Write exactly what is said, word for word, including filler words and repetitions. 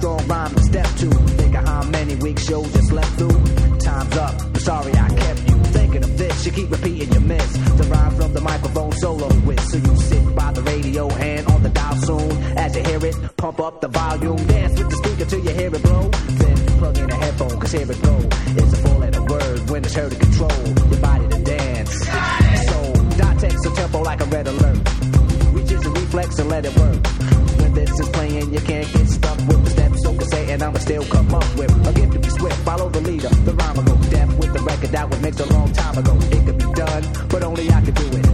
strong rhyme to step to. Think of how many weeks shows you slept through. Time's up, I'm sorry I kept you thinking of this. You keep repeating your miss. The rhyme from the microphone solo with. So you sit by the radio and on the dial soon. As you hear it, pump up the volume. Dance with the speaker till you hear it blow. Then plug in a headphone, cause here it go. It's a four letter word when it's heard to control your body to dance. So dot takes a tempo like a red alert. Reaches a reflex and let it work. When this is playing, you can't get stuck with the steps. So can say, and I'ma still come up with a gift to be swift. Follow the leader, the rhyme will go deaf with the record that was mixed a long time ago. It could be done, but only I could do it.